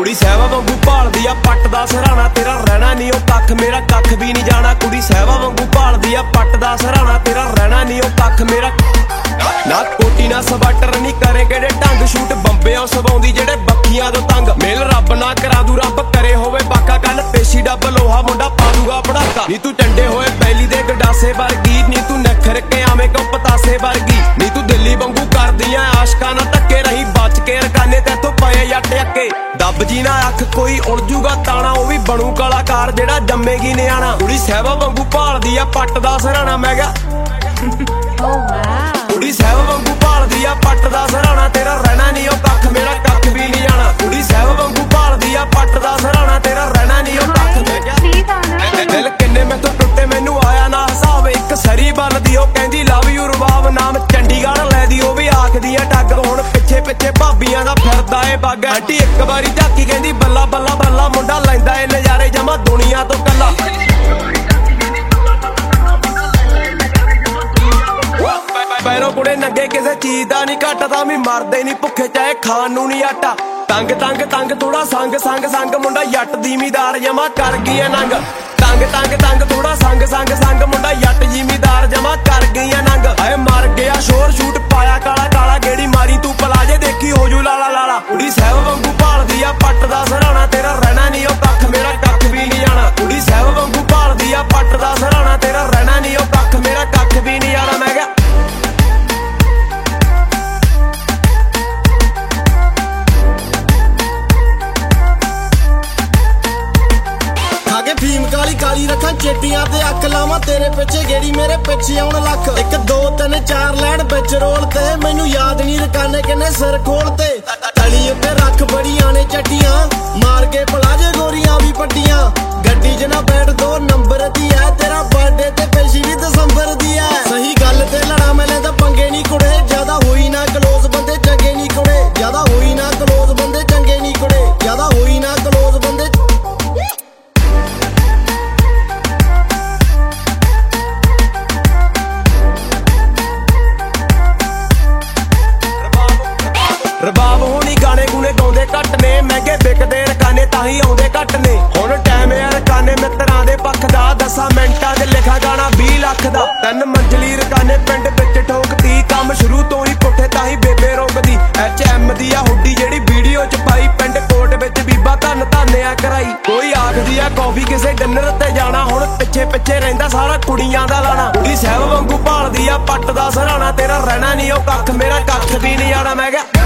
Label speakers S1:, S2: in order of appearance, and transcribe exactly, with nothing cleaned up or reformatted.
S1: ਕੁੜੀ ਸਹਿਵਾ ਵਾਂਗੂ ਭਾਲਦੀ ਆ ਪੱਟ ਦਾ ਸਰਾਣਾ, ਤੇਰਾ ਰਹਿਣਾ ਨਹੀਂ ਉਹ ਕੱਖ, ਮੇਰਾ ਕੱਖ ਵੀ ਨਹੀਂ ਜਾਣਾ। ਕੁੜੀ ਸਹਿਵਾ ਵਾਂਗੂ ਭਾਲਦੀ ਆ ਪੱਟ ਦਾ ਸਰਾਣਾ, ਤੇਰਾ ਰਹਿਣਾ ਨਹੀਂ ਉਹ ਕੱਖ, ਮੇਰਾ ਨਾ ਕੋਟੀ ਨਾ ਸਵਾਟਰ ਨਹੀਂ ਕਰੇ ਕਿਹੜੇ ਢੰਗ, ਸ਼ੂਟ ਬੰਬਿਆਂ ਸਵਾਉਂਦੀ ਜਿਹੜੇ ਬੱਖੀਆਂ ਤੋਂ ਤੰਗ। ਮੇਲ ਰੱਬ ਨਾ ਕਰਾ ਦੂ ਰੱਬ ਕਰੇ ਹੋਵੇ ਬਾਕਾ, ਕੱਲ ਪੇਸ਼ੀ ਡੱਬ ਲੋਹਾ ਮੁੰਡਾ ਪਾ ਦੂਗਾ ਪੜਾਕਾ। ਨੀ ਤੂੰ ਟੰਡੇ ਹੋਏ ਪਹਿਲੀ ਦੇ ਗੰਡਾਸੇ ਵਰਗੀ, ਨੀ ਤੂੰ ਨਖਰ ਕੇ ਆਵੇਂ ਕਿਉਂ ਪਤਾਸੇ ਵਰਗੀ। ਨੀ ਤੂੰ ਦਿੱਲੀ ਵਾਂਗੂ ਕਰਦੀਆਂ ਆਸ਼ਕਾਂ ਨਾਲ ਧੱਕੇ, ਰਹੀ ਬਚ ਕੇ ਰਕਾਨੇ ਤੇਥੋਂ ਪਏ ਜੱਟ ਅੱਕੇ। ਦੱਬ ਜੀ ਨਾ ਅੱਖ ਕੋਈ ਉਲਝੂਗਾ ਤਾਣਾ, ਉਹ ਵੀ ਬਣੂ ਕਲਾਕਾਰ ਜਿਹੜਾ ਜੰਮੇਗੀ ਨਿਆਣਾ। ਕੁੜੀ ਸਹਿਵਾ ਵਾਂਗੂ ਭਾਲਦੀ ਆ ਪੱਟ ਦਾ ਸਰਾਣਾ, ਮੈਂ ਕਿਹਾ ਕੁੜੀ ਸਹਿਵਾ ਵਾਂਗੂ ਭਾਲਦੀ ਆ ਪੱਟ ਦਾ ਸਰਾਣਾ, ਤੇਰਾ ਰਹਿਣਾ ਨਹੀਂ ਉਹ ਕੱਖ, ਮੇਰਾ ਕੱਖ ਵੀ ਨਹੀਂ ਜਾਣਾ। ਕੁੜੀ ਸਹਿਵਾ ਵਾਂਗੂ ਭਾਲਦੀ ਆ ਪੱਟ ਦਾ ਸਰਾਣਾ, ਤੇਰਾ ਰਹਿਣਾ ਨਹੀਂ ਉਹ ਕੱਖ, ਮੈਂ ਕਿਹਾ ਦਿਲ ਕਿੰਨੇ ਮੈਥੋਂ ਟੁੱਟੇ ਮੈਨੂੰ ਆਇਆ ਨਾ ਹਿਸਾਬ। ਇੱਕ ਸਰੀ ਬੰਨਦੀ ਉਹ ਕਹਿੰਦੀ ਲਵ ਯੂ ਰਬਾਬ, ਨਾਮ ਚੰਡੀਗੜ੍ਹ ਲੈਦੀ ਉਹ ਵੀ ਆਖਦੀਆਂ ਟੱਗ। ਹੁਣ ਪਿੱਛੇ ਪਿੱਛੇ ਭਾਬੀਆਂ ਦਾ ਫਿਰਦਾ ਏ ਬੱਗ। ਆਂਟੀ ਇੱਕ ਵਾਰੀ ਝਾਕੀ ਕਹਿੰਦੀ ਬੱਲਾ ਬੱਲਾ ਬੱਲਾ, ਮੁੰਡਾ ਲੈਂਦਾ ਏ ਨਜ਼ਾਰੇ ਜਮਾ ਦੁਨੀਆ ਤੋਂ ਕੱਲਾ। ਪੈਰੋਂ ਕੁੜੇ ਨੰਗੇ ਕਿਸੇ ਚੀਜ਼ ਦਾ ਨਹੀਂ ਘਟਦਾ, ਵੀ ਮਰਦੇ ਨਹੀਂ ਭੁੱਖੇ ਚਾਹੇ ਖਾਣ ਨੂੰ ਨਹੀਂ ਆਟਾ। ਤੰਗ ਤੰਗ ਤੰਗ ਥੋੜਾ ਸੰਗ ਸੰਗ ਸੰਗ, ਮੁੰਡਾ ਜੱਟ ਜ਼ਿਮੀਦਾਰ ਜਮਾ ਕਰ ਗਈ ਨੰਗ। ਤੰਗ ਤੰਗ ਤੰਗ ਥੋੜਾ ਸੰਗ ਸੰਗ ਸੰਗ, ਮੁੰਡਾ ਜੱਟ ਜ਼ਿਮੀਦਾਰ ਜਮਾ ਕਰ ਗਈ ਨੰਗ। ਆਏ ਮਰ ਗਿਆ ਸ਼ੋਰ ਸ਼ੂਟ ਪਾਇਆ ਕਾਲਾ ਕਾਲਾ, ਗੇੜੀ ਮਾਰੀ ਤੂੰ ਪਲਾਜੇ ਦੇਖੀ ਹੋ ਜੂ ਲਾਲਾ ਲਾਲਾ। ਕੁੜੀ ਸਹਿਵਾ ਵਾਂਗੂ ਭਾਲਦੀ ਆ ਪੱਟ ਦਾ ਸਰਾਣਾ, ਤੇਰਾ ਰਹਿਣਾ ਨਹੀਂ ਉਹ ਕੱਖ, ਮੇਰਾ ਕੱਖ ਵੀ ਨਹੀਂ ਜਾਣਾ। ਕੁੜੀ ਸਹਿਵਾ ਵਾਂਗੂ ਭਾਲਦੀ ਆ ਪੱਟ ਦਾ ਸਰਾਣਾ, ਤੇਰਾ ਰਹਿਣਾ ਨਹੀਂ ਉਹ ਕੱਖ, ਮੇਰਾ ਕੱਖ ਵੀ ਨਹੀਂ ਜਾਣਾ। ਮੈਂ ਕਿਹਾ
S2: ਫੀਮ ਕਾਲੀ ਕਾਲੀ ਰੱਖਾਂ ਚੇਟੀਆਂ ਤੇ ਅੱਖ ਲਾਵਾਂ, ਤੇਰੇ ਪਿੱਛੇ ਗੇੜੀ ਮੇਰੇ ਪਿੱਛੇ ਆਉਣ ਲੱਖ। ਇੱਕ ਦੋ ਤਿੰਨ ਚਾਰ ਲੈਣ ਵਿੱਚ ਰੋਲ ਤੇ, ਮੈਨੂੰ ਯਾਦ ਨਹੀਂ ਰਕਾਨੇ ਕਿੰਨੇ ਸਿਰ ਖੋਲ ਤੇ। ਤਲੀ ਉੱਤੇ ਰੱਖ ਬੜੀਆਂ ਨੇ ਚੱਟੀਆਂ, ਮਾਰ ਕੇ ਪਲਾਜੇ ਗੋਰੀਆਂ ਵੀ ਪੱਟੀਆਂ। ਗੱਡੀ 'ਚ ਨਾ ਬੈਠ ਦੋ ਨੰਬਰ ਦੀ ਐ, ਤੇਰਾ ਬਰਥਡੇ ਤੇ ਪੇਸ਼ੀ ਵੀ ਦਸੰਬਰ ਦੀ ਐ। ਸਹੀ ਗੱਲ ਤੇ ਲੜਾ ਮੈਂ ਲੈਂਦਾ ਪੰਗੇ ਨਹੀਂ ਕੁੜੇ, ਜਿਆਦਾ ਹੋਈ ਨਾ ਕਲੋਜ਼ ਬੰਦੇ ਚੰਗੇ ਨਹੀਂ ਕੁੜੇ। ਜਿਆਦਾ ਹੋਈ ਨਾ ਕਲੋਜ਼ ਬੰਦੇ ਚੰਗੇ ਨਹੀਂ ਕੁੜੇ, ਜਿਆਦਾ ਹੋਈ ਨਾ ਕਲੋਜ਼ ਬੰਦੇ। ਰਬਾਬ ਹੋਣੀ ਗਾਣੇ ਗੁਣੇ ਗਾਉਂਦੇ ਘੱਟ ਨੇ, ਮਹਿੰਗੇ ਵਿਕਦੇ ਰਕਾਨੇ ਤਾਂ ਹੀ ਆਉਂਦੇ ਘੱਟ ਨੇ। ਹੁਣ ਟਾਈਮ ਆ ਰਕਾਨੇ ਮਿੱਤਰਾਂ ਦੇ ਪੱਖ ਦਾ, ਦਸਾਂ ਮਿੰਟਾਂ 'ਚ ਲਿਖਾ ਗਾਣਾ ਵੀਹ ਲੱਖ ਦਾ। ਤਿੰਨ ਮੰਜ਼ਲੀ ਰਕਾਨੇ ਪਿੰਡ ਵਿੱਚ ਠੋਕਦੀ, ਕੰਮ ਸ਼ੁਰੂ ਤੋਂ ਹੀ ਪੁੱਠੇ ਤਾਂ ਹੀ ਬੇਬੇ ਰੋਕਦੀ। ਐਚ ਐਮ ਦੀ ਆ ਹੁੱਡੀ ਜਿਹੜੀ ਵੀਡੀਓ 'ਚ ਪਾਈ, ਪਿੰਡ ਕੋਟ ਵਿੱਚ ਬੀਬਾ ਧੰਨ ਧਾਨਿਆ ਕਰਾਈ। ਕੋਈ ਆਖਦੀ ਆ ਕੌਫੀ ਕਿਸੇ ਡਿਨਰ ਤੇ ਜਾਣਾ, ਹੁਣ ਪਿੱਛੇ ਪਿੱਛੇ ਰਹਿੰਦਾ ਸਾਰਾ ਕੁੜੀਆਂ ਦਾ ਲਾਣਾ। ਕੁੜੀ ਸਹਿਵਾ ਵਾਂਗੂ ਭਾਲਦੀ ਆ ਪੱਟ ਦਾ ਸਰਾਣਾ, ਤੇਰਾ ਰਹਿਣਾ ਨਹੀਂ ਉਹ ਕੱਖ, ਮੇਰਾ ਕੱਖ ਵੀ ਨਹੀਂ ਜਾਣਾ। ਮੈਂ ਕਿਹਾ